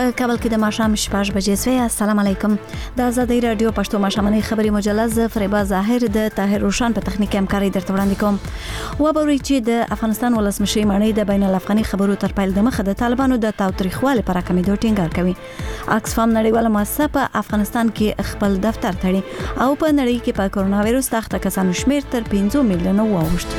په کابل کې د ماښام 6 بجې سوی. السلام علیکم. د آزادۍ رادیو پښتو ماښامنۍ خبري مجلس فریبا ظاهر د طاهر روشان په تخنیک همکاري درته وړاندې کوم. وبوري چې د افغانستان ولسمشر مانی د بین الافغاني خبرو تر پیل د مخه د طالبانو د تاوتریخوالي پر کمیدو ټینګار کوي. اکسفام نړیواله مؤسسه په افغانستان کې خپل دفتر تړي او په نړۍ کې په کرونا وایروس تخته کسانو شمیر تر 15 میلیونه واوښت.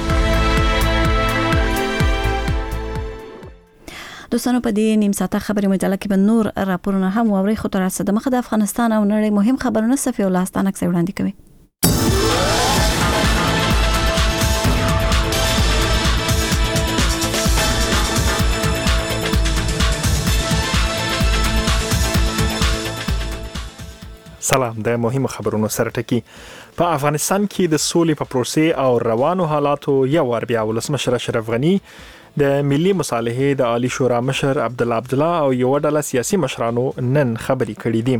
دوستانو په دې نیم ساعته خبري مجله کې به نور راپورونه هم واوري، خو تر څه د مخه د افغانستان او نړۍ مهم خبرونه صفي الله ستانک سره وړاندې کوي. سلام. د مهمو خبرونو سره ټکی. په افغانستان کې د سولې په پروسې او روانو حالاتو یو ور بیا ولسمشر اشرف غنی د ملي مصالحې د عالی شورا مشر عبدالله او یو ډله سیاسي مشرانو نن خبري کړې دي.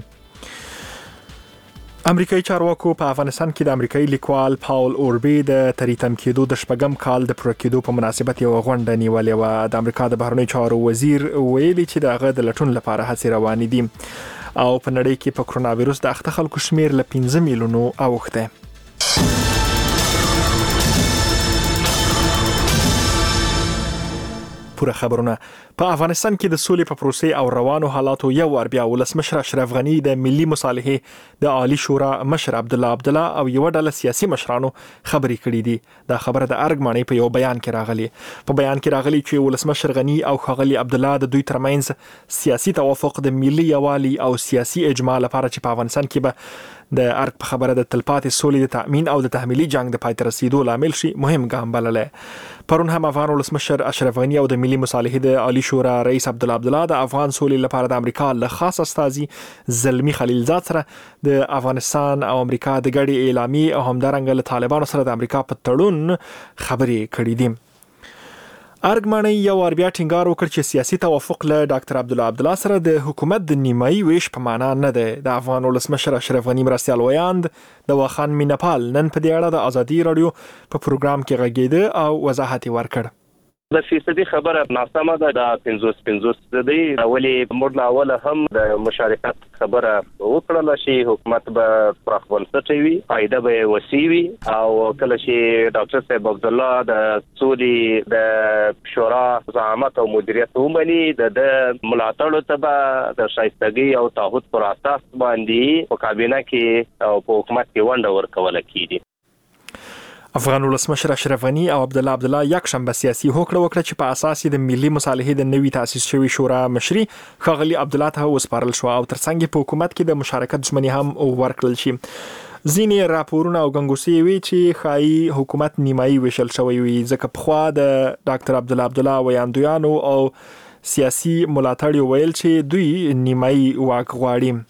امریکایي چارواکو په افغانستان کې د امریکایي لیکوال پاول اوربي د تریتم کېدو د شپږم کال د پوره کېدو په مناسبت یو غونډه نیولې و. د امریکا د بهرنیو چارو وزیر ویلي چې دغه د لټون لپاره هڅې روانې دي او په نړۍ کې په کرونا وایروس د اخته خلکو شمیر له 15 میلیونو اوښته. پوره خبرونه. په افغانستان کې د سولې په پروسې او روانو حالاتو یو ور بیا ولسمشر اشرف غنی د ملي مصالحې د عالی شورا مشر عبدالله او یو ډله سیاسي مشرانو خبري کړې دي. دا خبره د ارګمانې په یو بیان کې راغلي. په بیان کې راغلي چې ولسمشر غنی او ښاغلي عبدالله د دوی ترمنځ سیاسي توافق د ملي یووالي او سیاسي اجماع لپاره چې په افغانستان کې به د ارګ په خبره د تلپاتې سولې د تأمین او د تحمیلي جنگ د پای ته رسیدو لامل شي مهم ګام بللی. پرون هم افغان ولسمشر اشرف غنی او د ملي مصالحې د عالی شورا رئیس عبدالله د افغان سولې لپاره د امریکا له خاص استازي زلمی خلیلزاد سره د افغانستان او امریکا د ګډې اعلامیې او همدارنګه له طالبانو سره د امریکا په تړون خبرې کړې دي. ارګماني یو ور بیا ټینګار وکړ چې سیاسي توافق له ډاکټر عبدالله سره د حکومت د نیمایي ویش په معنا نه ده. د افغان ولسمشر اشرف غنی مرستیال ویاند د واخان مینپال نن په دې اړه د آزادي رادیو په پروګرام کې غږیده او وضاحت ورکړ. د فیصدي خبره ناسمه ده. د 50 دی اولی موږ لا اول هم د مشارکت خبره وکړل شي. حکومت به پراخبنسټي وي، فائدہ به وسیع وي او کله چې ډاکټر صاحب عبدالله د سولې د شورا زعامت او مدیریت ومني د ملاتړ ته د شایستګي او تعهد پر اساس باندې په کابینه کې او په حکومت کې ونډه ورکول کیږي. افغان ولسمشر اشرف غنی او عبدالله یک شنبه سیاسي هوکړه وکړه چې په اساس د ملي مصالحې د نوي تاسیس شوی شورا مشري ښاغلي عبدالله ته وسپارل شو او ترڅنګ په حکومت کې د مشارکت ژمنې هم ورکړل شي. ځینې راپورونه او ګنګوسې وی چې خایي حکومت نیمایي ویشل شوی وي ځکه پخوا د ډاکټر عبدالله ویاندویانو او سیاسي ملاتړ ویل چې دوی نیمایي واک غواړي.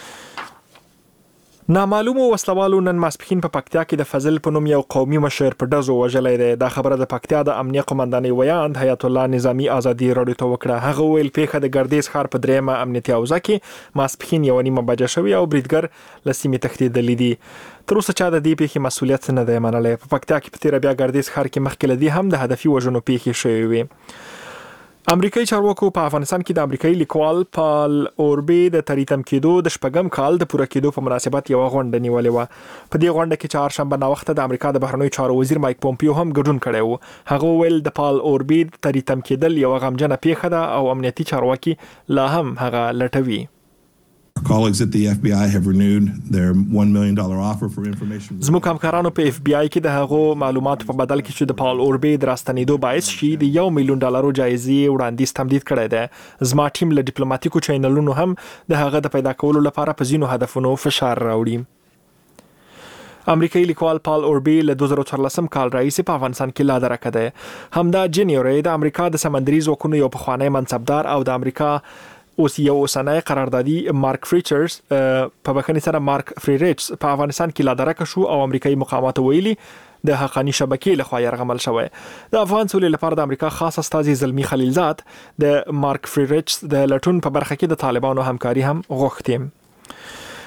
نامعلومو وسلوالو نن ماسپښین په پکتیا کې د فضل په نوم یو قومي مشر په ډزو وژلی دی. دا خبره د پکتیا د امنیه قومندانۍ ویاند حیات الله نظامی آزادي رادیو ته وکړه. هغه ویل پیښه د ګردیز ښار په دریمه امنیتي حوزه کې ماسپښین 1:30 بجې شوې او بریدګر له سیمې تښتېدلی دي. تر اوسه چا د دې پیښې مسؤلیت نه دی منلی. په پکتیا کې په تیره بیا ګردیز ښار کې مخکې له دې هم د هدفي وژنو پیښې شوې وې. امریکایي چارواکو په افغانستان کې د امریکایي لیکوال پال اوربي د تریتم کېدو د شپږم کال د پوره کېدو په مناسبت یو غونډه نیولې و. په دې غونډه کې چهارشنبه ناوخته د امریکا د بهرنیو چارو وزیر مایک پومپیو هم ګډون کړی و. هغه ویل د پال اوربي تریتم کېدل یو غمجنه پیښه ده او امنیتي چارواکي لا هم هغه لټوي. Colleagues at the FBI have renewed their $1 million offer for information. زموږ همکارانو په FBI کې د هغو معلوماتو په بدل کې چې د پال اوربي د راستنېدو باعث شي د $1 میلیون جایزې وړاندیز تمدید کړی دی. زما ټیم له ډیپلوماټیکو چینلونو هم د هغه د پیدا کولو لپاره په ځینو هدفونو فشار راوړي. امریکایي لیکوال پال اوربي له 2014 کال راهیسې په افغانستان کې لا درکه دی. همدا جنوري د امریکا د سمندري ځواکونو یو پخوانی منصبدار او د امریکا اوس یو اوسنی قراردادي مارک فریچرز په بخښنې سره مارک فریریچز په افغانستان کې لا درکه شو او امریکایي مقاماتو ویلي د حقانی شبکې لخوا یرغمل شوی. د افغان سولې لپاره د امریکا خاص استازي زلمی خلیلزاد د مارک فریریچز د لټون په برخه کې د طالبانو همکاري هم غوښتي.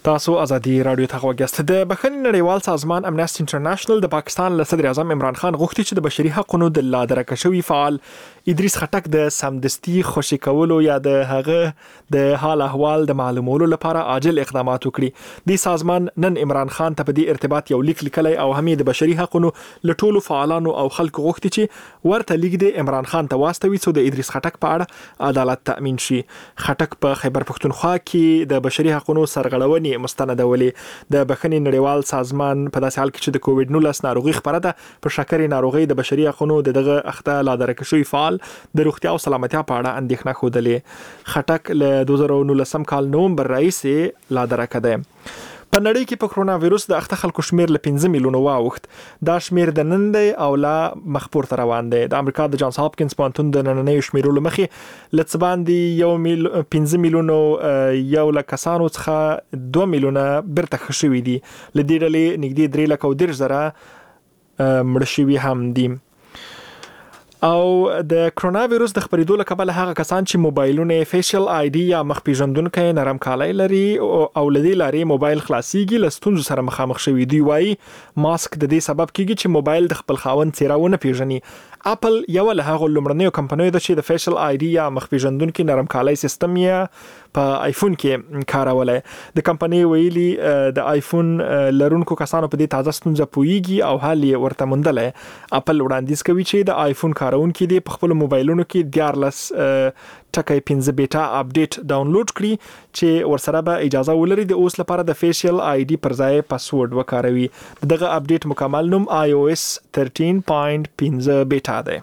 تاسو ازادي رادیو ته وګورئ. د بخښنې نړیوال سازمان امنیستي انټرنیشنل د پاکستان له صدر اعظم عمران خان غوښتي چې د بشري حقوقو د لادرکه شوی فعال ادریس خټک د سمدستي خوشی کولو یا د هغه د حال احوال د معلومولو لپاره عاجل اقدامات وکړي. د سازمان نن عمران خان ته په دې ارتباط یو لیک لیکلی او هم د بشري حقوقو لټولو فعالانو او خلکو غوښتي چې ورته لیک د عمران خان ته واستوي څو د ادریس خټک په اړه عدالت تأمین شي. خټک په خیبر پښتونخوا کې د بشري حقوقو سرغړونې مستندولې. د بخښنې نړیوال سازمان په داسې حال کې چې د کووډ 19 ناروغي خبره ده په شکرې ناروغي د بشري حقوقو دغه اخته لادرکه شوی فعال د روغتیا او سلامتیا په اړه اندېښنه خوده. خټک له 2019 کال نومبر راهیسې لادرکه ده. په نړۍ کې په کرونا وایروس د اخته خلکو شمیر له 15 میلیونه واوښت. دا شمیر د نن دی او لا مخپور تر روان دی. د امریکا د جانز هاپکینز پوهنتون د نننۍ شمیرولو مخې لڅبان دی 15 میلیونه یو لک کسانو څخه 2 میلیونه برته خښوي دي. لدې ډلې نږدې 3 لک او 10 زره مړ شوي هم دي. او د کرونا وایروس د خبرېدو له کبله هغه کسان چې موبایلونه فیشل آی ډي یا مخ پیژندونکو نرم کالای لري او لدې لارې موبایل خلاصيږي لستونزو سره مخامخ شوي دي. وایي ماسک د دې سبب کیږي چې موبایل د خپل خاوند څیراونه پیژني. اپل یو له هغه لومړنیو کمپنیو ده چې د فیشل آی ډي یا مخ پیژندونکو نرم کالای سیستم یې په آیفون کې کارولای. د کمپنی ویلي د آیفون لرونکو کسانو په دې تازه ستونزه پويږي او حال یې ورته موندلای. اپل وړاندیز کوي چې د آیفون کارونکو دې په خپل موبایلونو کې 14.15 بیټا اپډیټ ډاونلوډ کړي چې ورسره به اجازه ولري د اوس لپاره د فیشل آی ډي پر ځای پاسورډ وکاروي. دغه اپډیټ مکمل نوم iOS 13.15 بیټا ده.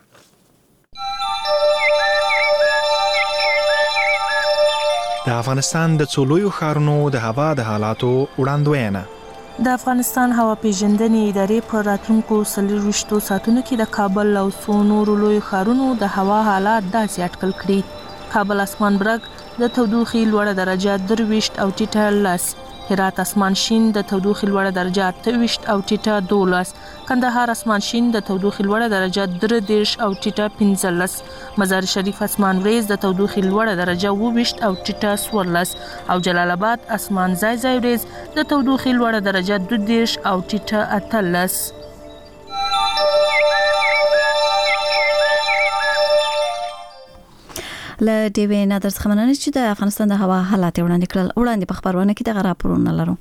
د افغانستان د څولویو ښارونو د هوا د حالاتو وړاندوینه. د افغانستان هوا پیژندنې ادارې په راتلونکو 24 ساعتونو کې د کابل او څو نورو لویو ښارونو د هوا حالات داسې اټکل کړي. کابل اسمان برګ د تودوخې لوړه درجه 23 او ټیټه 10. هرات اسمان شین د تودوخې لوړه درجه 23 او ټیټه 12. کندهار اسمان شین د تودوخې لوړه درجه 23 او ټیټه 15. مزار شریف اسمان ریز د تودوخې لوړه درجه 20 او ټیټه 14. او جلال آباد اسمان ځای ریز د تودوخې لوړه درجه 22 او ټیټه 18. له ډیوی نادر څخه مننه چې د افغانستان د هوا حالات وړاندې کړل. وړاندې په خبرونه کې د راپورونه لرو.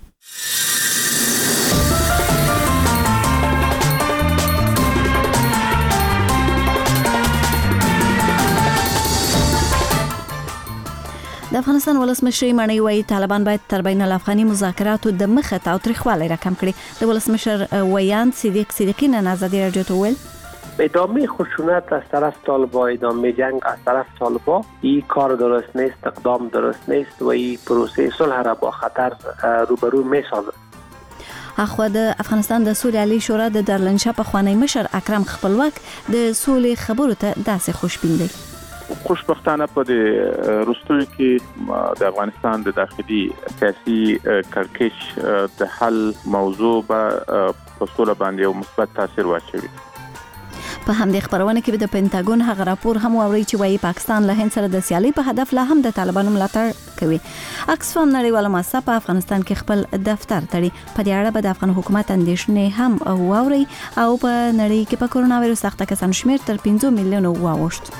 د افغانستان ولسمشر مانی وایي طالبان باید تر بین الافغاني مذاکراتو د مخه تاوتریخوالی راکم کړي. د ولسمشر ویان صدیقی نن ازادي رادیو ته ویل ادامه خشونت از طرف طالبان، ادامه جنگ از طرف طالبان این کار درست نیست، اقدام درست نیست و این پروسه صلح را با خطر روبرو می‌سازد. اخو د افغانستان د سولې عالی شورا د درلنشا په خوانی مشر اکرم خپلواک د سولې خبرو ته داسې خوشبین دی. خوشبختانه په د روستوي کې د افغانستان د داخلي سیاسي کړکېچ د حل موضوع په سوله باندې یو مثبت تاثیر واچوي. په همدې خبرونه کې د پینټاګون هغه راپور هم ووري چې وايي پاکستان له هند سره د سیالي په هدف لا هم د طالبانو ملاتړ کوي. اکسفام نړیواله مؤسسه په افغانستان کې خپل دفتر تړي. په دې اړه به د افغان حکومت اندېښنې هم ووري او په نړۍ کې په کرونا وایروس اخته کسانو شمیر تر 15 میلیونه واوښت.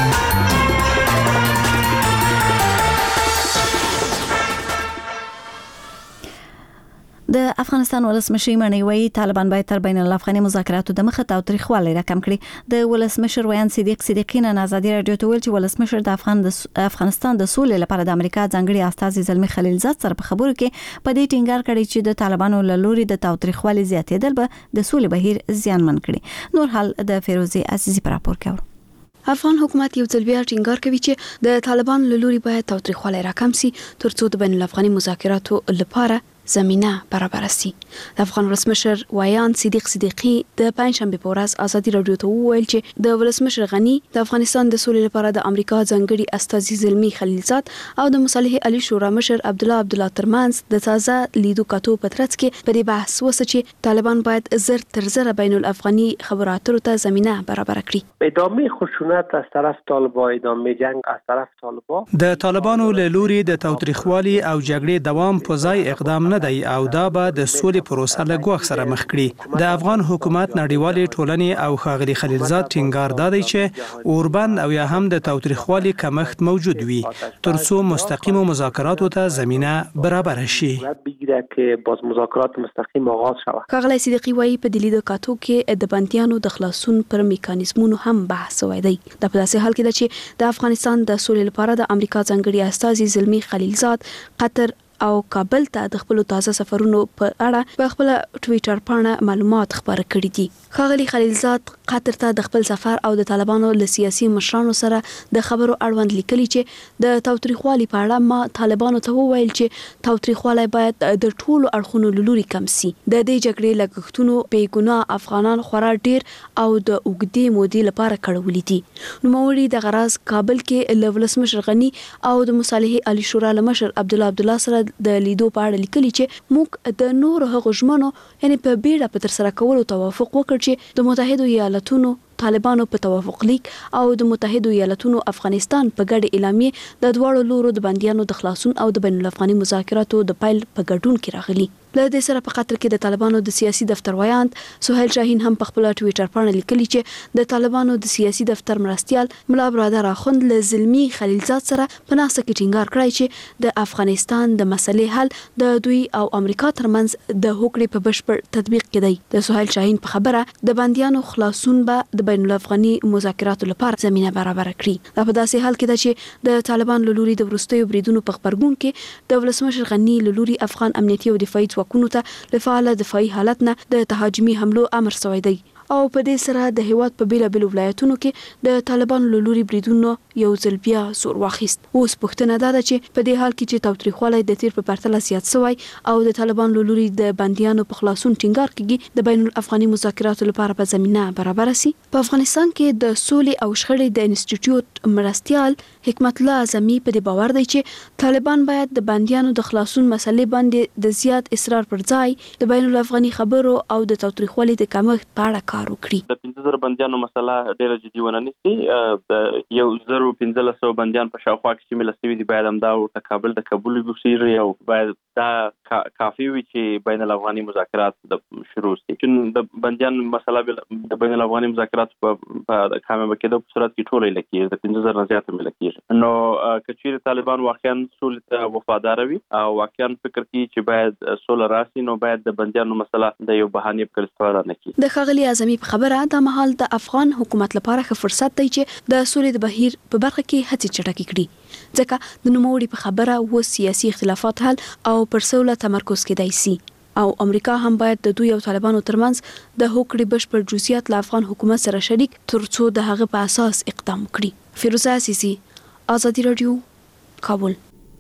د افغانستان ولسمشر مانی وایي طالبان باید تر بین الافغاني مذاکراتو د مخه تاوتریخوالی راکم کړي. د ولسمشر ویان صدیقی نن ازادي رادیو ته ویل چې ولسمشر د افغانستان د سولې لپاره د امریکا ځانګړي استازي زلمی خلیلزاد سره په خبرو کې په دې ټینګار کړی چې د طالبانو له لوري د تاوتریخوالی زیاتېدل به د سولې بهیر زیانمن کړي. نور حال د فیروزي عزیزی پر راپور کوي. افغان حکومت یو ځل بیا ټینګار کوي چې د طالبان له لوري باید تاوتریخوالی راکم شي ترڅو د بین الافغاني مذاکراتو لپاره زمینه برابر سي. د افغان ولسمشر ویان صدیق صدیقی د پنځشنبه په ورځ ازادي رادیو ته وویل چې د ولسمشر غنی د افغانستان د سولې لپاره د امریکا ځانګړي استازي زلمی خلیلزاد او د مصالح علي شورا مشر عبدالله ترمنځ د تازه لیدو کاتو په ترڅ کې په دې بحث وسه چې طالبان باید زر تر زر بین الافغاني خبرو اترو ته زمینه برابر کړي. ادامه خشونت از طرف طالبان، ادامه جنگ از طرف طالبان، د طالبانو له لوري د تاوتریخوالي او جګړې دوام په ځای اقدام نه دی او دا به د سولې پروسه له ګواښ سره مخ کړي. د افغان حکومت نړیوالې ټولنې او ښاغلي خلیلزاد ټینګار دادی چې اوربند او یا هم د تاوتریخوالي کمښت موجود وي ترڅو مستقیم مذاکراتو ته زمینه برابر شي. بگیره که باز مذاکرات مستقیم آغاز شود. ښاغلی صدیقی وایي په دې لیدو کاتو کې د بندیانو د خلاصون پر میکانیزمونو هم بحث شوی دی. دا په داسې حال کې ده چې د افغانستان د سولې لپاره د امریکا ځانګړي استازي زلمی خلیلزاد قطر او کابل ته د خپل تازه سفرونو په اړه په خپل ټوئیټر باندې معلومات خبره کړي دي. ښاغلي خلیلزاد قطر ته د خپل سفر او د طالبانو له سیاسي مشرانو سره د خبرو اړوند لیکلي چې د تاوتریخوالي په اړه ما طالبانو ته وویل چې تاوتریخوالی باید د ټولو اړخونو له لوري کم سي. د دې جګړې لګښتونو بې ګناه افغانان خورا ډیر او د اوږدې مودې لپاره کړولي دي. نوموړي د غراز کابل کې له ولسمشر غنی او د مصالح علي شورا له مشر عبدالله سره د لیدو په اړه لیکلي چې موږ د نورو هغو ژمنو یعنی په بیړه په ترسره کولو توافق وکړ چې د متحدو ایالاتونو طالبانو په توافق لیک او د متحدو ایالاتونو افغانستان په ګډه اعلامیه د دواړو لورو د بندیانو د خلاصون او د بین الافغاني مذاکراتو د پیل په ګډون کې راغلي. له دې سره په قطر کې د طالبانو د سیاسي دفتر ویاند سهیل شاهین هم په خپل ټوئیټر باندې لیکلي چې د طالبانو د سیاسي دفتر مرستيال ملا برادر اخوند له زلمی خلیلزاد سره په ناسه کې ټینګار کړی چې د افغانستان د مسلې حل د دوی او امریکا ترمنځ د هوکړې په بشپړ تطبیق کې دی. د سهیل شاهین په خبره د بندیانو خلاصون به د بین الافغاني مذاکراتو لپاره زمينه برابر کړي. دا په داسې حال کې ده چې د طالبان له لوري د وروستیو بریدونو په خبرګون کې د ولسمشر غنی له لوري افغان امنیتي او دفاعي ځواکونو ته لفعال دفاعي حالت نه د تهاجمي حملو امر شوی دی او په دې سره د هیواد په بیلابیلو ولایتونو کې د طالبان له لوري بریدونو یو ځل بیا زور واخیست. اوس پوښتنه ده چې په دې حال کې چې تاوتریخوالی د تیر په پرتله زیات شوی او د طالبان له لوري د بندیانو په خلاصون ټینګار کیږي د بین الافغاني مذاکراتو لپاره په زمينه برابر سي. په افغانستان کې د سولې او شخړې د انسټیټیوټ مرستيال حکمت الله اعظمي په دې باور دی چې طالبان باید د بندیانو د خلاصون مسلې باندې د زیات اصرار پر ځای د بین الافغاني خبرو او د تاوتریخوالي د کمښت په اړه کار وکړي. د 15000 بندیانو مسله ډیره جدي ونه نیسي. د 1500 بندیان په شاوخوا کې چې ملسوي دي باید همدا ورته کابل د قبول وکړي او باید دا کافي وي چې بین الافغاني مذاکرات شروع شي. چې د بندیان مسله د بین الافغاني مذاکرات په کامیابه کېدو په صورت کې ټولې لکې د 15000 نه زیات ملکې نو کچېر طالبان واقعا سولې ته وفادار وي او واقعا فکر کوي چې باید سوله راشي نو باید د بندیانو مسله د یو بهانې په استفاده نه کړي. د ښاغلي اعظمي په خبره د مهال د افغان حکومت لپاره ښه فرصت دی چې د سولې د بهیر په برخه کې هڅې چټکې کړي ځکه د نوموړي په خبره و سیاسي اختلافات حل او پر سوله تمرکز کېدای سي او امریکا هم باید د دوی او طالبانو ترمنځ د هوکړې بشپړ جزئیات له افغان حکومت سره شریک ترڅو د هغه په اساس اقدام وکړي. فیروزه عزیزی، آزادی رادیو، کابل.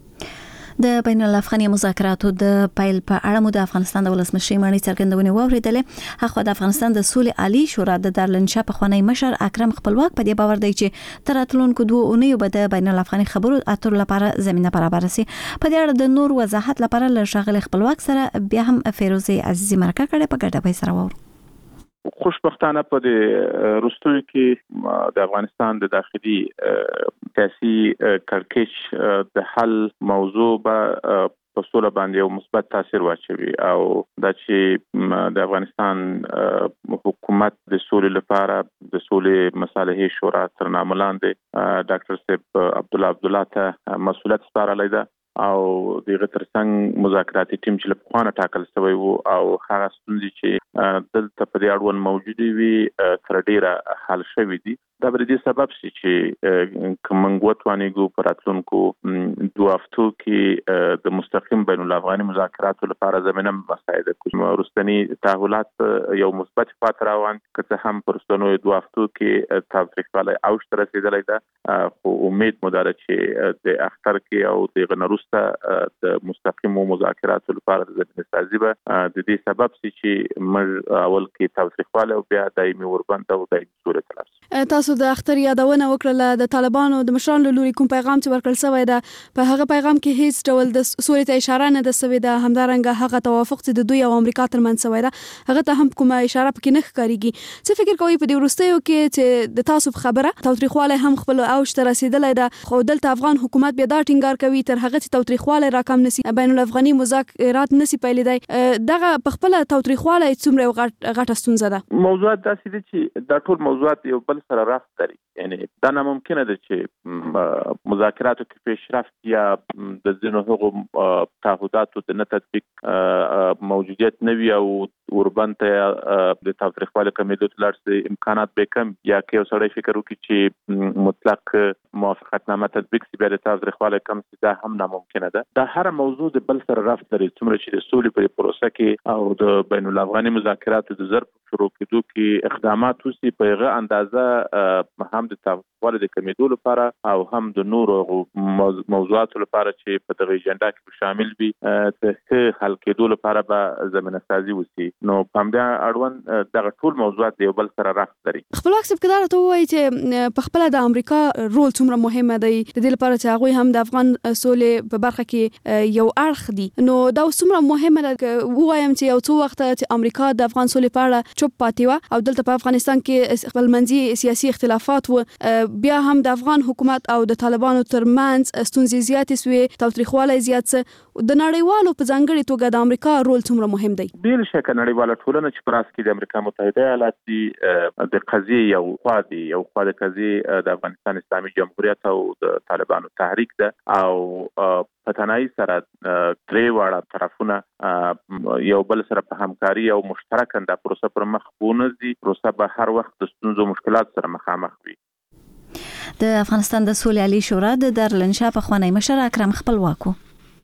د بین الافغاني مذاکراتو د پیل په اړه مو د افغانستان د ولسمشر مانی څرګندونې واوریدلې. هغه د افغانستان د سولې عالی شورا د دارالانشا په خوانی مشر اکرم خپلواک په دې باور دی چې تر راتلونکو 2 اونیو به د بین الافغاني خبرو اترو لپاره زمينه برابر شي. په دې اړه د نور وضاحت لپاره له شاغل خپلواک سره بیا هم فیروزه عزیزی مرکه کړې په ګډه به سره وور. خوشبختانه په دې روستوي کې د افغانستان د داخلي سیاسي کړکېچ د حل موضوع به په سوله باندې یو مثبت تاثیر واچوي او دا چې د افغانستان حکومت د سولې لپاره د سولې مصالح شورا تر نامه لاندې ډاکټر صاحب عبدالله ته مسؤلیت سپارلی ده او دغه ترڅنګ مذاکراتي ټیم چې په خوانه ټاکل شوی وو او هغه ستونزې چې دلته په دې اړوند موجود وي تر ډیره حل شوی دي. دا به دې سبب شي چې کوم غوښتنې په راتلونکو 2 هفتو کې د مستقیم بین الافغاني مذاکراتو لپاره زمينه مساعده کوي. روستنی تحولات یو مثبت خاطر روان که هم پرستانو 2 هفتو کې تاریخي اوج ته رسیدلی ده، خو امید مو ده چې د اختر کې او د غنروسته د مستقیم مذاکراتو لپاره د زمينه سازي به د دې سبب شي چې موږ اول کې تاریخي او بیا دایمي وربند او دایمي سولې تلاسي. تاسو د اختر یادونه وکړه د طالبانو د مشرانو لوري کوم پیغام چې ورکړل شوی ده، په هغه پیغام کې هیڅ ډول د سولې ته اشاره نه ده شوې ده، همدارنګه هغه توافق چې د دوی او امریکا ترمنځ شوی ده هغه ته هم کومه اشاره پکې نه ښکارېږي. څه فکر کوئ په دې وروستیو کې چې د تاسو په خبره تاریخواله هم خپل اوج ته رسیدلی ده، خو دلته افغان حکومت بیا دا ټینګار کوي تر هغه چې تاریخواله راکم نسی بین الافغاني مذاکرات نسی پیلېدای، دغه په خپل تاریخواله څومره غټه ستونزه ده؟ موضوعات داسې دي چې دا ټول موضوعات یو بل سره رابط لري. یعنی دا ناممکنه ده چې مذاکراتو کې پیشرفت یا د ځینو هغو تعهداتو د نه تطبیق موجودیت نه وي او وربند ته د تاریخواله کمیدو تلارسي امکانات به کم، یا که یو سړی فکر وکړي چې مطلق موافقتنامه تطبیق سی بیا د تاریخواله کم سی، دا هم ناممکنه ده. دا هر موضوع د بل سره رابط لري، څومره چې د سولې په پروسه کې او د بین الافغاني مذاکراتو د ظرف شروع کېدو کې اقدامات وسی په هغه اندازه هم د تاریخواله د کمیدو لپاره او هم د نورو موضوعاتو لپاره چې په دغه اجنډا کې شامل وي د حل کېدو لپاره به زمينه سازي وسی. نو په همدا اړوند دغه ټول موضوعات یو بل سره رابط لري. خپلواک صاحب ته وایي چې په خپل د امریکا رول څومره مهمه دی د دې لپاره چې هغه هم د افغان سولې په برخه کې یو اړخ دي، نو دا څومره مهمه ده وایم چې یو څو وخت چې امریکا د افغان سولې په اړه چوپ پاتې و او دلته په افغانستان کې خپلمنځي سیاسي اختلافات و، بیا هم د افغان حکومت او د طالبانو ترمنځ ستونزې زیاتې سوې، تاریخواله زیات څه د نړیوالو په ځانګړي توګه د امریکا رول څومره مهم دی؟ بل شکه نړیواله ټولنه چې پراس کې د امریکا متحده ایالات دي د قضیه یو خوا د قضیه د افغانستان اسلامي جمهوریت او د طالبانو تحریک ده او پتنای سره درې واړه طرفونه یو بل سره په همکاري او مشترک د پروسه پر مخ بونځي، پروسه به هر وخت د ستونزو مشکلات سره مخامخ وي. د افغانستان د سولې عالی شورا د دارالانشا په خوانی مشر اکرم خپلواکو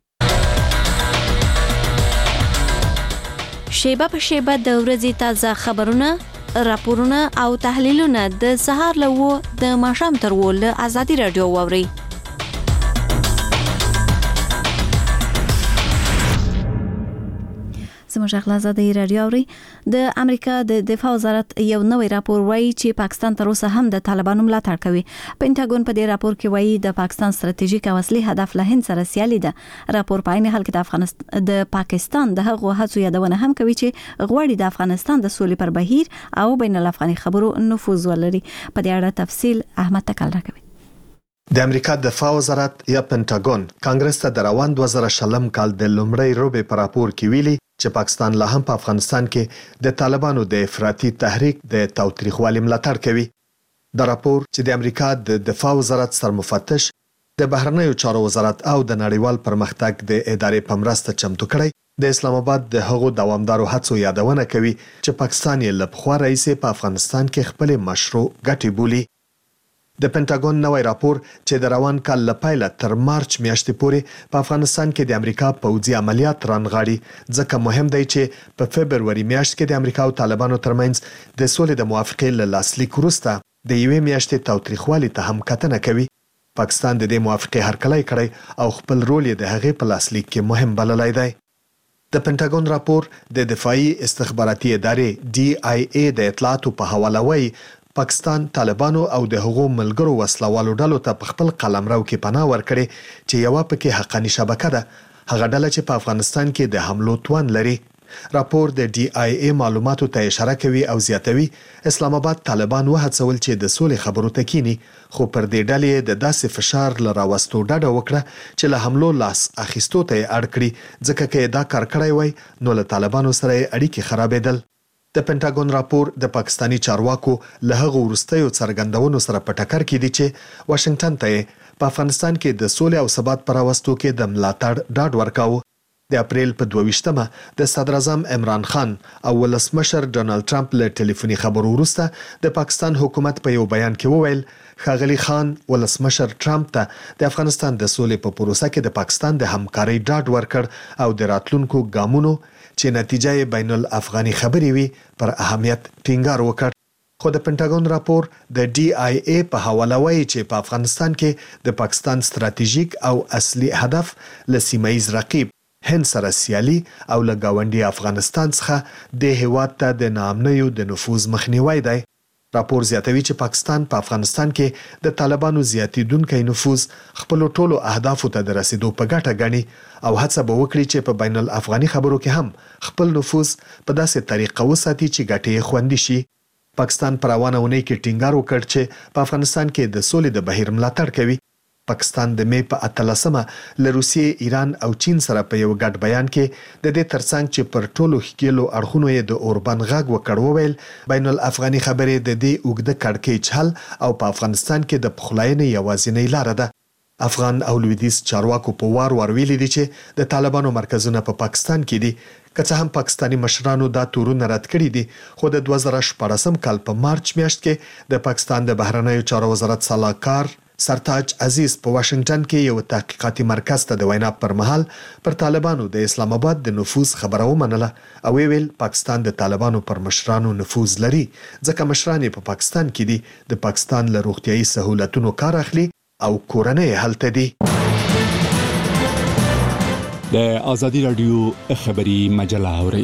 شیبه په شیبه د ورځې تازه خبرونه، راپورونه او تحلیلونه د سهار له د ماښام تر ول ازادي رادیو ووري. زموږ اخلاص د رادیو اوري. د امریکا د دفاع وزارت یو نوې راپور وایي چې پاکستان تر اوسه هم د طالبانو ملاتړ کوي. پینټاګون په دې راپور کې وایي د پاکستان ستراتیژیک او اصلي هدف له هند سره سیالي ده. راپور په عین حال کې د پاکستان د هغو هڅو یادونه هم کوي چې غواړي د افغانستان د سولې پر بهیر او بین الافغاني خبرو نفوذ ولري. په دې اړه تفصیل احمد تکل راکوي. د امریکا دفاع وزارت یا پینټاګون کانګرس ته د روان 2020 کال د لومړۍ روبې پر راپور کې ویلي چې پاکستان لا هم په افغانستان کې د طالبانو د افراطي تحریک د تاوتریخوالي ملاتړ کوي. د راپور چې د امریکا د دفاع وزارت سرمفتش د بهرنیو چارو وزارت او د نړیوال پرمختګ د ادارې په مرسته چمتو کړی د اسلام آباد د هغو دوامدارو هڅو یادونه کوي چې پاکستان یې له پخوا راهیسې په افغانستان کې خپل مشروع ګټې بولي. د پینټاګون نوې راپور چې د روان کال له پیله تر مارچ میاشتې پورې په افغانستان کې د امریکا پوځي عملیات رانغاړي، ځکه مهم دی چې په فبروري میاشت کې د امریکا او طالبانو ترمنځ د سولې د موافقې له لاسلیک وروسته د یوې میاشتې تاوتریخوالي ته هم کتنه کوي. پاکستان د دې موافقې هرکلی کړی او خپل رول یې د هغې په لاسلیک کې مهم بللی دی. د پینټاګون راپور د دفاعي استخباراتي ادارې DIA د اطلاعاتو په حواله وایي پاکستان طالبانو او د هغو ملګرو وسلوالو ډلو ته په خپل قلمرو کې پناه ورکړي چې یوه پکې حقاني شبکه ده، هغه ډله چې په افغانستان کې د حملو توان لري. راپور د DIA معلوماتو ته اشاره کوي او زیاتوي اسلام آباد طالبان وهڅول چې د سولې خبرو ته کینی، خو پر دې ډلې د داسې فشار له راوستو ډډه وکړه چې له حملو لاس اخیستو ته یې اړ کړي، ځکه که دا کار کړی وای نو له طالبانو سره اړیکې خرابېدل. د پینټاګون راپور د پاکستانی چارواکو له هغو وروستیو څرګندونو سره په ټکر کې دي چې واشنگټن ته په افغانستان کې د سولې او ثبات پر راوستو کې د ملاتړ ډاډ ورکاوه. د اپریل په 22مه د صدر اعظم عمران خان او ولسمشر ډونالد ټرمپ له ټلیفوني خبرو وروسته د پاکستان حکومت په یو بیان کې وویل ښاغلي خان ولسمشر ټرمپ ته د افغانستان د سولې په پروسه کې د پاکستان د همکارۍ ډاډ ورکړ او د راتلونکو ګامونو چې نتیجه یې بین الافغاني خبرې وي پر اهمیت ټینګار وکړ. خو د پینټاګون راپور د DIA په حواله وایي چې په افغانستان کې د پاکستان ستراتیژیک او اصلي هدف له سیمایي رقیب هند سره سیالي او له ګاونډي افغانستان څخه د هیواد ته د ناامنیو د نفوذ مخنیوي دی. راپور زیاتوي چې پاکستان په افغانستان کې د طالبانو زیاتیدونکو نفوذ خپل ټولو اهدافو ته د رسیدو په ګټه ګڼي او هڅه به وکړي چې په بین الافغاني خبرو کې هم خپل نفوذ په داسې طریقه وساتي چې ګټې خوندي شي. پاکستان پر روانه اونۍ کې ټینګار وکړ چې په افغانستان کې د سولې د بهیر ملاتړ کوي. پاکستان د می په 18مه له روسیې، ایران او چین سره په یو ګډ بیان کې د دې ترڅنګ چې پر ټولو ښکېلو اړخونو یې د اوربان غږ وکړ وویل بین الافغاني خبرې د دې اوږده کړکېچ حل او په افغانستان کې د پخلاینې یوازینۍ لاره ده. افغان او لویدیځ چارواکو په وار ویلي دي چې د طالبانو مرکزونه په پاکستان کې دي. که څه هم پاکستاني مشرانو دا تورونه رد کړي دي، خو د 2014 کال په مارچ میاشت کې د پاکستان د بهرنیو چارو وزارت سلاکار سرتاج عزیز په واشنگټن کې یو تحقیقاتي مرکز ته د وینا پر مهال پر طالبانو د اسلام آباد د نفوذ خبره ومنله او ویل پاکستان د طالبانو پر مشرانو نفوذ لري ځکه مشران په پاکستان کې دي، د پاکستان له روغتيایي سہولتونو کار اخلي او کورنۍ هلته دي. د آزادي رادیو خبری مجله اوري.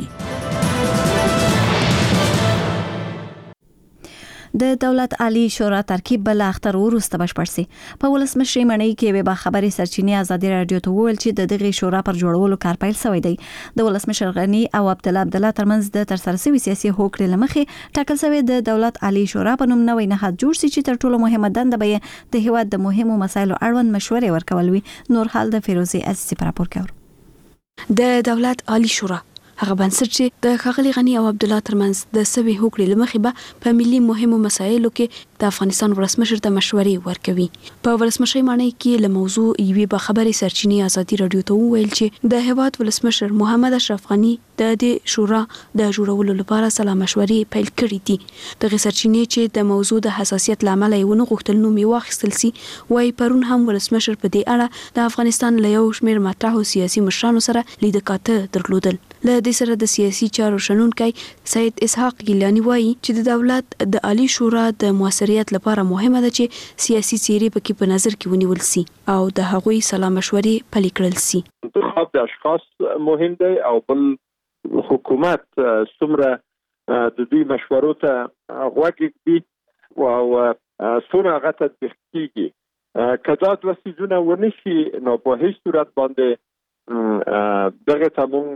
د دولت عالی شورا ترکیب بل اختر وروسته بشپړ سي. په ولسمشر منی کې به خبري سرچینې آزادي رادیو ته وویل چې د دغه شورا پر جوړولو کار پیل شوی دی. د ولسمشر غنی او عبدالله ترمنځ د ترسره شوی سیاسي هوکړې لمخې ټاکل شوی د دولت عالی شورا په نوم نوې نهاد جوړ شي چې تر ټولو مهمه دنده به د هیواد د مهمو مسایلو اړوند مشورې ورکول وي. نور حال د فیروزي عزیزی پر راپور کوي. د دولت عالی شورا هغه بنسټ چې د ښاغلي غنی او عبدالله ترمنځ د سوي هوکړې لمخې به په ملي مهمو مسایلو کې د افغانستان ولسمشر ته مشورې ورکوي. په ولسمشر معنی کې له موضوع یوې به خبري سرچینې آزادي رادیو ته وویل چې د هیواد ولسمشر محمد اشرف غنی د دې شورا د جوړولو لپاره سلا مشورې پیل کړې دي. دغه سرچینې چې د موضوع د حساسیت لامل یې ونه غوښتل نو می واخیستل سي وای پرون هم ولسمشر په دې اړه د افغانستان له یو شمېر مطرحو سیاسي مشرانو سره لیدکاته درلودل. له دې سره د سیاسي چارو شنونکي سید اسحاق ګیلانی وایي چې د دولت د عالی شورا د موثریت لپاره مهمه ده چې سیاسي چیرې پکې په نظر کې ونیول سي او د هغوی سلا مشورې پلي کړل سي. انتخاب د اشخاص مهم دی او بل حکومت څومره د دوی مشورو ته غوږ ږدي او څونه هغه تطبیق کیږي. که دا دوه څیزونه ونه شي نو په هیڅ صورت باندې دغه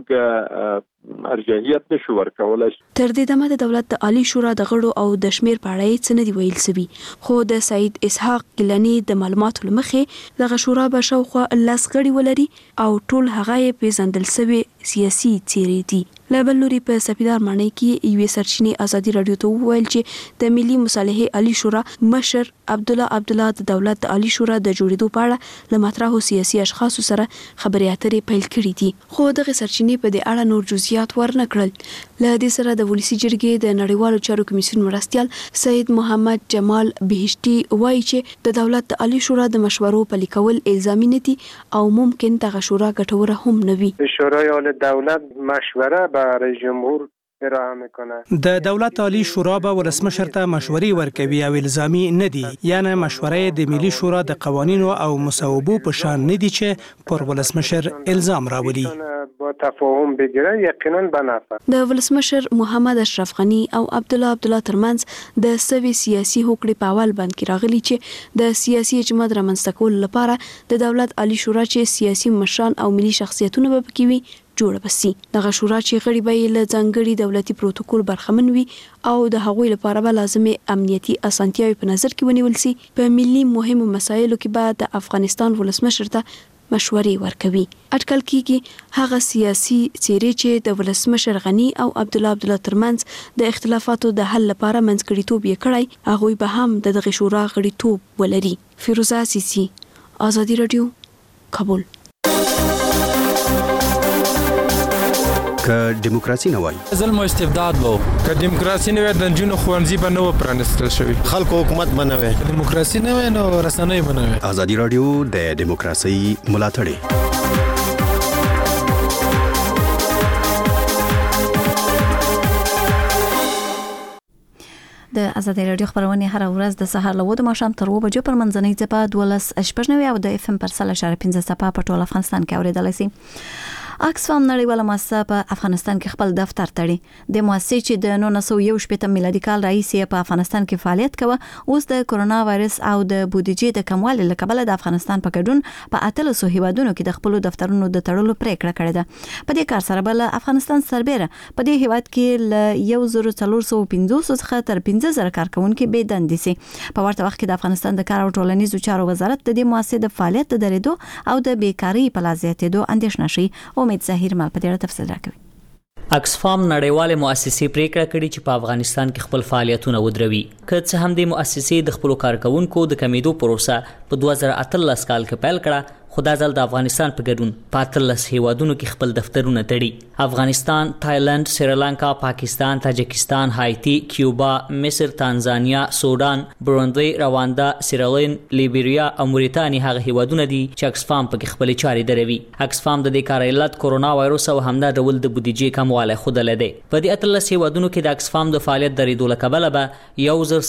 تمونګ ارجحیت نشو ورکولای. تر دې دمه د دولت د عالی شورا د غړو او د شمیر په اړه څه نه دی ویل سوي، خو د سید اسحاق ګیلانی د معلوماتو لمخې دغه شورا به شاوخوا 10 غړي ولري او ټول هغه پیژندل سوي سیاسي چیرې دي. لبل لوري په سپیدار معنی کې یوې سرچینې آزادي رادیو ته وویل چې د ملي مصالحې عالی شورا مشر عبدالله د دولت د عالی شورا د جوړېدو په اړه له مطرحو سیاسي اشخاصو سره خبرې اترې پیل کړې دي، خو دغه سرچینې په دې اړه نور جزئیات ورنه کړل. له دې سره د ولسی جرګې د نړیوالو چارو کمیسیون مرستیال سید محمد جمال بهشتي وایي چې د دولت د عالی شورا د مشورو پلي کول الزامي نه دي او ممکن دغه شورا ګټوره هم نه وي. شورای عالی دولت مشوره برای جمهور ارائه میکنه. د دولت عالی شورا به ولسمشر ته مشورې ورکوي او الزامي نه دي، یعنی مشورې د ملي شورا د قوانینو او مصوبو په شان نه دي چې پر ولسمشر الزام راولي. با تفاهم بگیره یقینا به نفع. د ولسمشر محمد اشرف غنی او عبدالله ترمنځ د سوي سیاسي هوکړې په اول باندې راغلي چې د سیاسي اعتماد رامنځته کول لپاره د دولت عالی شورا چې سیاسي مشران او ملي شخصیتونه به پکې وي جوړ بسي. دغه شورا چې غړي به له ځانګړي دولتي پروتوکول برخمن وي او د هغوی لپاره به لازمي امنیتي اسانتیاوي په نظر کې ونیول سي. په ملي مهمو مسایلو کې به د افغانستان ولسمشر ته مشورې ورکوي. اټکل کیږي هغه سیاسي چیرې چې د ولسمشر غنی او عبدالله ترمنځ د اختلافاتو د حل لپاره منځګړیتوب یې کړی هغوی به هم دغه شورا غړیتوب ولري. فیروزه عزیزی، آزادی رادیو، کابل. که دیموکراسي نه وای ظلم او استبداد وو که دیموکراسي نه وای د جنونو خوانزي به نو پرانستل شوی خلکو حکومت بنوي دیموکراسي نه وای نو رسنۍ بنوي ازادي رادیو د دیموکراسي ملاتړ د ازادي رادیو خبرونه هر ورځ د سهار له 2 ماښام تر 2 بجو پر منځنۍ ځپه 12:15 او د FM پر 3.15 صفه په ټول افغانستان کې اوریدلای شي. اکسفام نړیواله مؤسسه په افغانستان کې خپل دفتر تړي. د مؤسسې چې د 1911 میلادي کال راهیسې په افغانستان کې فعالیت کوي اوس د کرونا وایرس او د بودیجې د کموالي له کبله د افغانستان په ګډون په 800 هیوادونو کې د خپل دفترونو د تړلو پریکړه کړې ده. په دې کار سره بل افغانستان سربېره په دې هیواد کې ل 1450 څخه تر 15000 کارکونکو به دندې سي. په ورته وخت کې د افغانستان د کار او ټولنیزو چارو وزارت د دې مؤسسې د فعالیت د درېدو او د بیکاری په لازمېدو اندېښنه شي. امید ظاهر مال په دې تفصیل راکوي. اکسفام نړیواله مؤسسې پریکړه کړې چې په افغانستان کې خپل فعالیتونه ودروي. که څه هم د مؤسسې د خپل کارکونکو د کمیدو پروسه په 2018 کال کې پیل کړه، خو دا ځل د افغانستان په ګډون په 13 هیوادونو کې خپل دفترونه تړي. افغانستان، تایلند، سریلانکا، پاکستان، تاجکستان، هایتی، کیوبا، مصر، تانزانیا، سودان، بروندی، رواندا، سیرالین، لیبریا او موریتانی هغه هیوادونه دي چې اکسفام په خپل چارې دروي. اکسفام د دې کار علت کرونا وایرس او همدا ډول د بودیجې کمواله خوده لده. په دې 13 هیوادونو کې د اکسفام د فعالیت درېدو له کبله به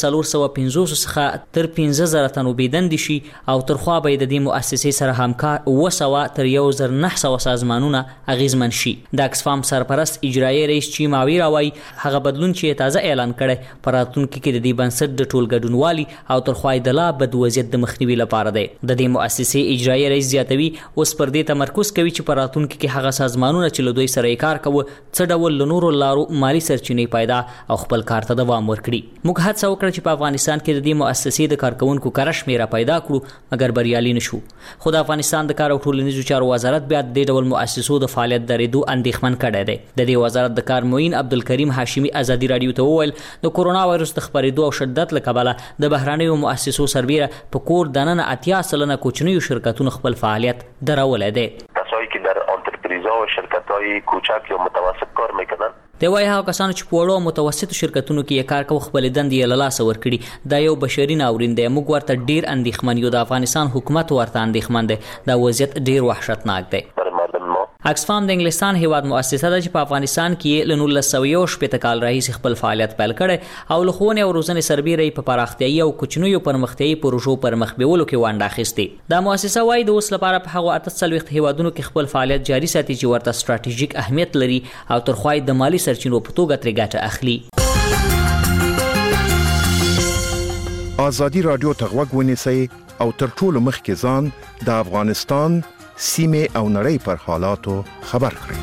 1450 څخه تر 15000 تنو بيدند شي او ترخوا به د دې مؤسسې سره همکار وسوا تر 1900 سازمانونه اغیزمن شي. د اکسفام سرپرست اجرایی رئیس چی ماوی راوي هغه بدلون چې تازه اعلان کړي پراتونکو کې د دې بنسټ د ټول ګډونوالي او ترخوای د لا بد وضعیت د مخنیوي لپاره دی. د دې مؤسسې اجرایی رئیس زیاتوي اوس پر دې تمرکز کوي چې پراتونکو کې هغه سازمانونه چې له دوی سره کار کوي څه ډول لنورو لارو مالی سرچینې پیدا او خپل کار ته دوام ورکړي. موږ هڅه وکړه چې په افغانستان کې د دې مؤسسې د کارکونکو کرش میرا پیدا کړو مګر بریالي نشو. خو د افغانستان د کار او ټولنیزو چارو وزارت بیا د ډول مؤسسو د فعالیت درېدو اندېښمن کړی دی. د دې وزارت د کار معین عبدالکریم هاشمی ازادي رادیو ته وویل د کرونا وایرس د خپرېدو او شدت له کبله د بهرانیو مؤسسو سربېره په کور دننه 80% کوچنیو شرکتونو خپل فعالیت درولای دی. کسایی که در انترپریزها و شرکت‌های کوچک یا متوسط کار میکنن د وای هغه کسانو چې په وړو او متوسطو شرکتونو کې کار کوي خپل دندې له لاسه ورکړي. دا یو بشري ناورین دی. موږ ورته ډیر اندېښمن یو. د افغانستان حکومت ورته اندېښمن دی. دا وضعیت ډیر وحشتناک دی. اکسفام د انګلستان هیواد مؤسسه ده چې په افغانستان کې له 1918 کال راهیسې خپل فعالیت پیل کړي او له ښوونې او روزنې سربېره په پراختیايي او کوچنیو پرمختیايي پروژو پر مخ بیولو کې ونډه اخیستې. دا مؤسسه وايي د اوس لپاره په هغه 48 هیوادونو کې خپل فعالیت جاري ساتي چې ورته ستراتیژیک اهمیت لري او ترخوای د مالی سرچینو په توګه ترې ګټه اخلي. ازادي رادیو ته غوږ ونیسئ او تر ټولو مخکې ځان د افغانستان سیمه او نړۍ پر حالاتو خبر کړئ.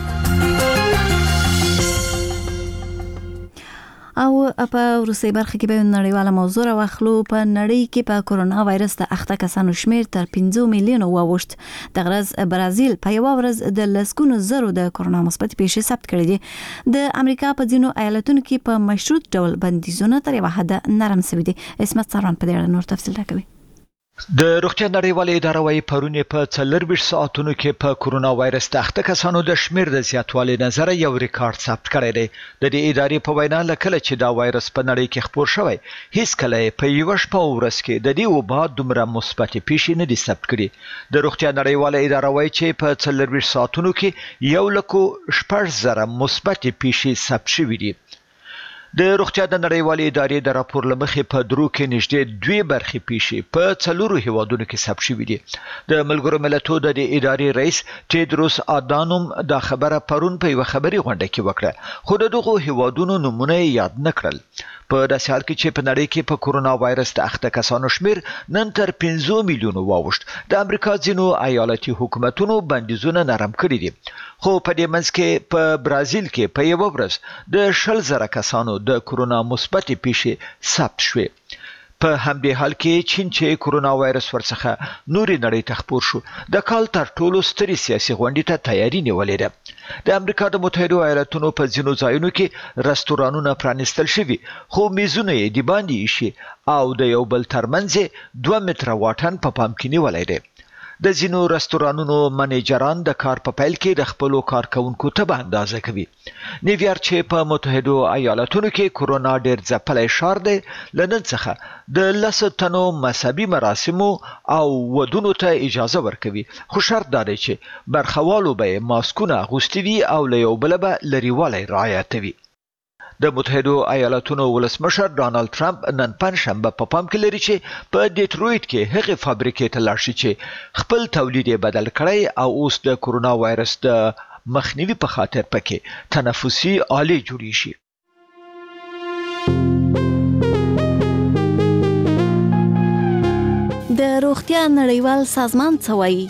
او په روسي برخه کې به نړیواله موضوع راوخلو. په نړۍ کې په کرونا وایرس د اخته کسانو شمیر تر 5 میلیون واوښت. د غرض برازیل په یو ورځ د لسګونو زرو د کرونا مثبت پیښې ثبت کړې دي. د امریکا په ځینو ایالتونو کې په مشروط ډول بندیزونه تر یوه حده نرم شوي دي. اسمت سروان په دې اړه نور تفصیل راکوي. د روغتیا نړیواله اداره وايي پرونی په 24 ساعتونو کې په کرونا وایرس د اخته کسانو د شمیر د زیاتوالي نظر یو ریکارډ ثبت کړی دی. د دې ادارې په وینا لکه چې دا وایرس په نړۍ کې خپور شوی هیڅ کله په یو شپه ورځ کې د دې وبا دومره مثبت پیښې نه دي ثبت کړي. د روغتیا نړیواله اداره وايي چې په 24 ساعتونو کې 1,000 مثبت پیښې ثبت شوې دي. د روغتیا د نړیوالې ادارې د راپور لمخې په درو کې نږدې 2 برخې پیښې په 4 هیوادونو کې ثبت شوې دي. د ملګرو ملتونو د ادارې رئیس ټیدروس آدانوم دا خبره پرون په یو خبري غونډه کې وکړه، خو دغه هیوادونو نمونه یاد نکړل. په داسې حال کې چې په نړۍ کې په کرونا وایرس د اخته کسانو شمیر نن تر 5 میلیونو واوښت. د امریکا ځینو ایالتي حکومتونو بندیزونه نرم کړي دي، خو په دې منځ کې په برازیل کې په یو ورځ د 100,000 کسانو د کرونا مثبت پیښې ثبت شوې. په همدې حال کې چین چې کرونا وایرس ورڅخه نورې نړۍ ته خپور شو د کال تر ټولو سترې سیاسي غونډې ته تیاری نیولې ده. د امریکا د متحده ایالاتونو په ځینو ځایونو کې رستورانونه پرانیستل شوي، خو میزونه یې د باندې ایښي او د یو بل ترمنځ 2 متره واټن په پام کې نیولای دی. د ځینو رستورانونو منیجران د کار په پیل کې د خپلو کارکونکو تبه اندازه کوي. نیویارک چې په متحده ایالاتونو کې کرونا ډېر ځپلی ښار دی، له نن څخه د 10 تنو مذهبي مراسمو او ودونو ته اجازه ورکوي، خو شرط دا دی چې برخوالو به ماسکونه اغوستي وي او له یو بله به لرېوالی رعایتوي. د متحده ایالاتونو ولسمشر ډانلډ ټرمپ نن پنجشنبه په پام کې لري چې په ډیټرویټ کې هغې فابریکې ته لاړ شي چې خپل تولید یې بدل کړی او اوس د کرونا وایرس د مخنیوي په خاطر پکې تنفسي آلې جوړې شي. د روغتیا نړیوال سازمان څه وایي؟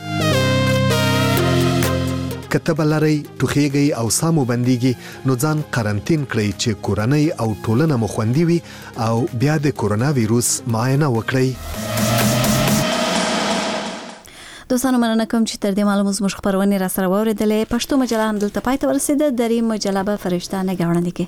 کتب لري ټوخیږي او سامو بنديږي نو ځان قرنټین کړئ چې کورنۍ او ټولنه مو خوندي وي او بیا د کرونا وایروس معاینه وکړئ. دوستانو مننه کوم چې تر دې مهاله موږ خبرونه را سره واوریدلې. پښتو مجله هم دلته پای ته ورسېده. درې مجله به فرشته نگهباني کې